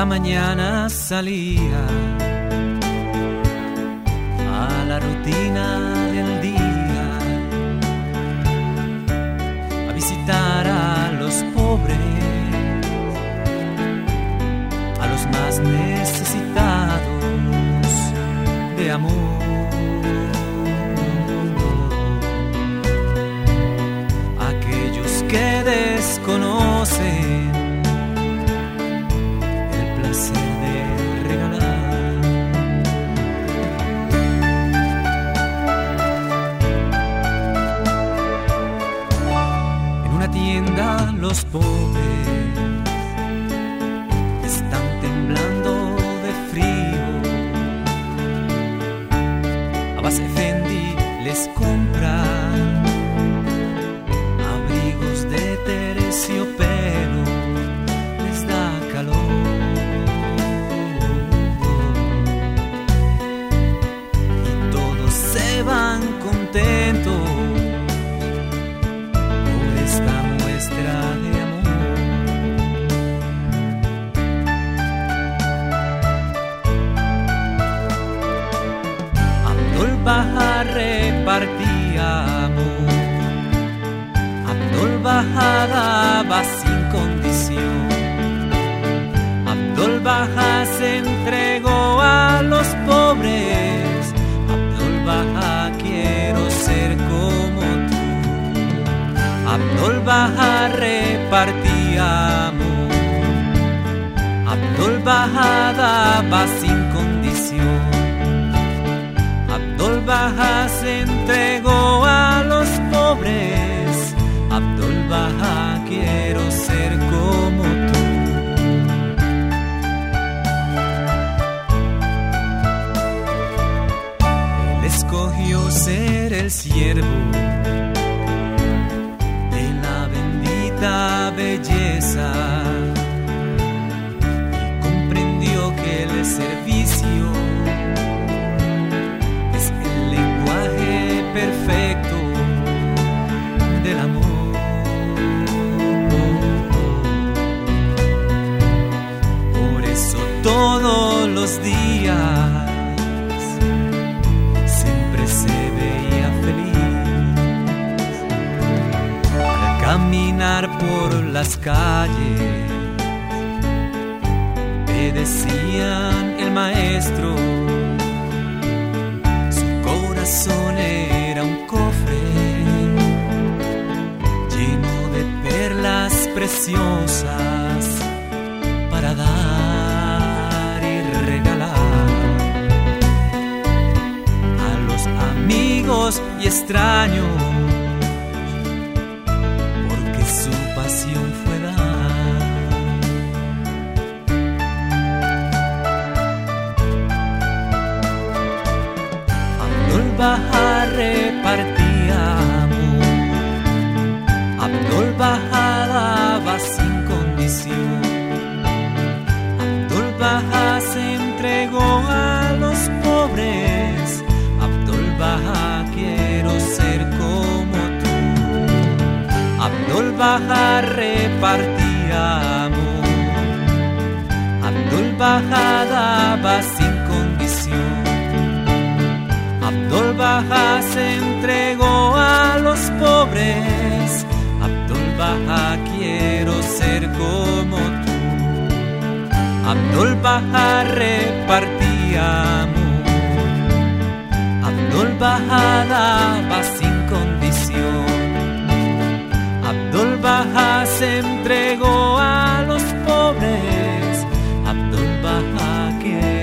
Cada mañana salía a la rutina del día, a visitar a los pobres, a los más necesitados de amor. Aquellos que desconocen los pobres están temblando de frío. A base Fendi les compran abrigos de terciopelo, les da calor. Y todos se van contentos por esta muestra de amor. Abdul Baha repartía amor, Abdul Baha daba sin condición, Abdul Baha se entregó a los pobres, Abdul Baha quiero ser como tú. Abdul Baha repartía amor, Abdul Baha daba sin condición, Abdul Baha se entregó a los pobres, Abdul Baha quiero ser como tú. Él escogió ser el siervo belleza y comprendió que el servicio es el lenguaje perfecto del amor. Por eso todos los días siempre se veía feliz al caminar por las calles. Le decían el maestro, su corazón era un cofre lleno de perlas preciosas para dar y regalar a los amigos y extraños. Su pasión fue dar. Abdul Baha repartía amor, Abdul Baha daba sin condición, Abdul Baha se entregó a los pobres, Abdul Baha quiero ser como tú. Abdul Baha repartía amor, Abdul Baha daba sin condición, Abdul Baha se entregó a los pobres, Abdul Baha quiero ser como tú. Abdul Baha repartía amor, Abdul Baha daba sin condición, Abdul Baha se entregó a los pobres, Abdul Baha quiero